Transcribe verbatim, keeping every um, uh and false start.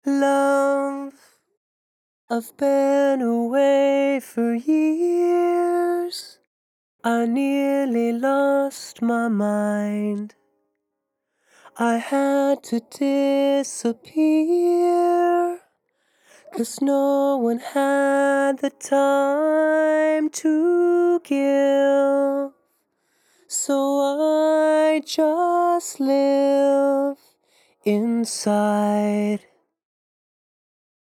Love, I've been away for years. I nearly lost my mind. I had to disappear, 'cause no one had the time to give. So I just live inside.